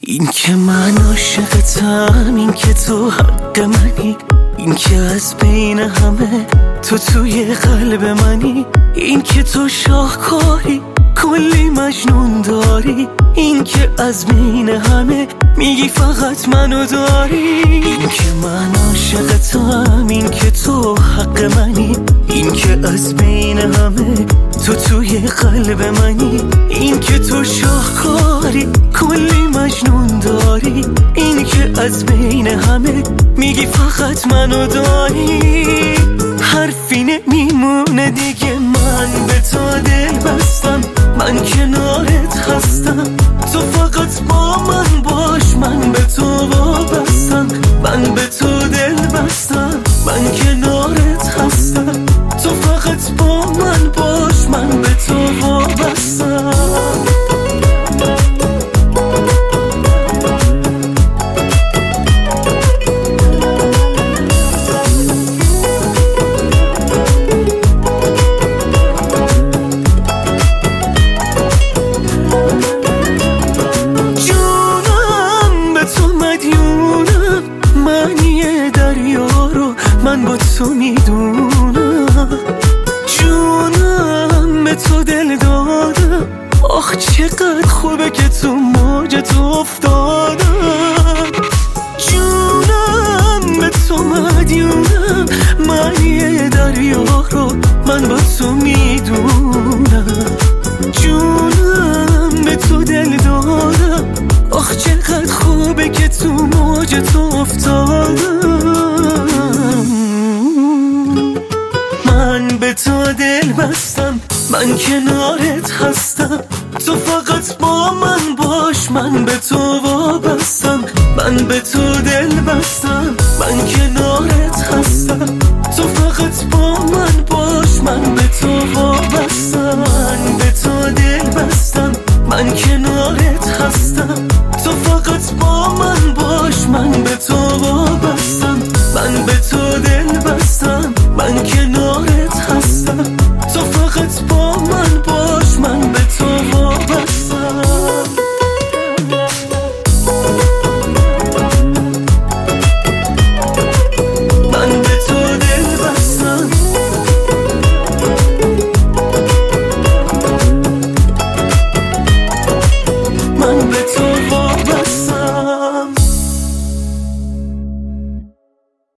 این که من عاشقتم، این که تو حق منی، این که از بین همه تو توی قلب منی، این که تو شاهکاری کلی مجنون داری، این که از بین همه میگی فقط منو داری. این که من عاشقتم، این که تو حق منی، این که از بین همه تو توی قلب منی، این که تو شاهکاری کلی مجنون داری، این که از بین همه میگی فقط منو داری. حرفی نمیمونه دیگه، من به تو دل بستم، من کنارت هستم، تو فقط با من باش، من به تو وابستم، من به تو دل بستم، من کنارت هستم، تو فقط با من باش، من به تو وابستم. من با تو میدونم، جونم به تو دل دادم، آخ چقدر خوبه که تو موجت افتادم. جونم به تو مدیونم، من یه دریا رو من با تو میدونم، جونم به تو دل دادم، آخ چقدر خوبه که تو موجت افتادم. من به تو دل بستم، من کنارت هستم، تو فقط با من باش، من به تو وابستم، من به تو دل بستم، من کنارت هستم، تو فقط با من باش، من به تو وابستم، من به تو دل بستم، من